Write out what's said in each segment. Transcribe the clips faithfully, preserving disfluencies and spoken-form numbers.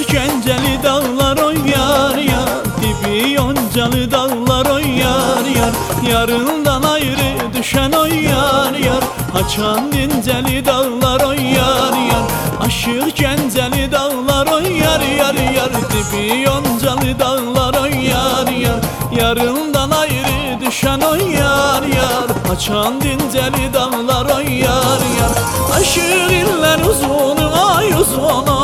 Gəncəli dağlar oy yar yar, dibi yoncalı dağlar oy yar yar, yarından ayrı düşən oy yar yar, Haçan Dincəli dağlar oy yar yar, Aşıq Gəncəli dağlar oy yar yar yar, dibi yoncalı dağlar oy yar yar, yarından ayrı düşən oy yar yar, Haçan Dincəli dağlar oy yar yar. Aşıq illər uzun ay uzun,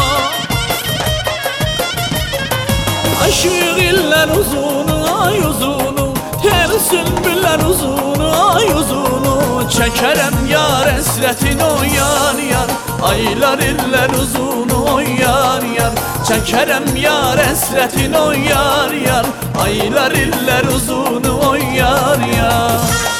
aşıq illər uzun ay uzun, tel sünbüller uzun ay uzun, çəkərəm yar həsrətin oy yar yar, aylar illər uzun oy yar yar, çəkərəm yar həsrətin oy yar yar, aylar illər uzun oy yar yar.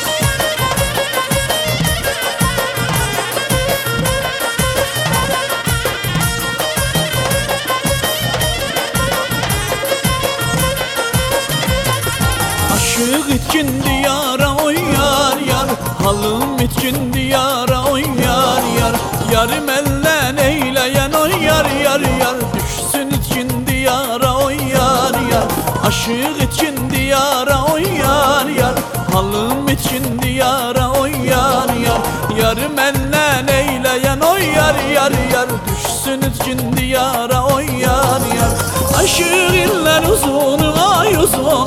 Aşıq itkin diyara oy yar yar, halım itkin diyara oy yar yar, yarım əllə neyləyən oy yar yar yar, düşsün itkin diyara oy yar yar. Aşıq itkin diyara oy yar yar, halım itkin diyara oy yar yar, yarım əllə neyləyən oy yar yar yar, düşsün itkin diyara oy yar yar. Aşıq illər uzun ay uzun,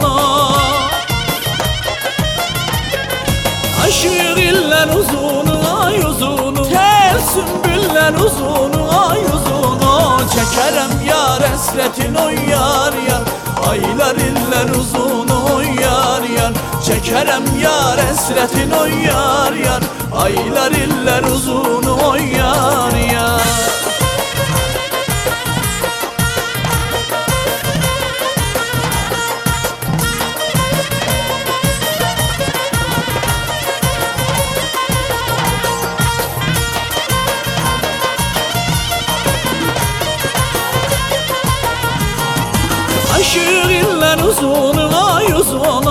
aşıq illər uzun ay uzun, tel sünbüller uzun ay uzun, çəkərəm yar həsrətin oy yar yar, aylar illər uzun oy yar yar, çəkərəm yar həsrətin oy yar yar, aylar illər uzun oy yar yar. Aşıq illər uzun ay uzun,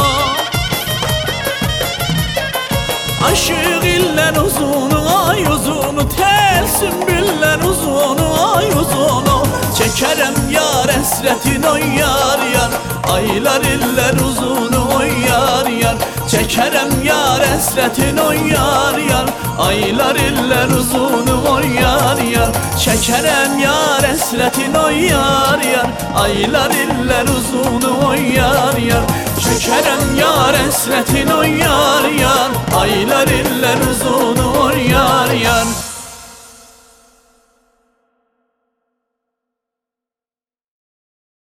aşıq illər uzun ay uzun, tel sünbüller uzun ay uzun, çəkərəm yar həsrətin oy yar yar, aylar illər uzun oy yar yar, çəkərəm yar həsrətin oy yar yar, aylar illər uzun oy yar yar, çəkərəm yar həsrətin oy yar yar, aylar illər uzun oy yar yar, çəkərəm yar həsrətin oy yar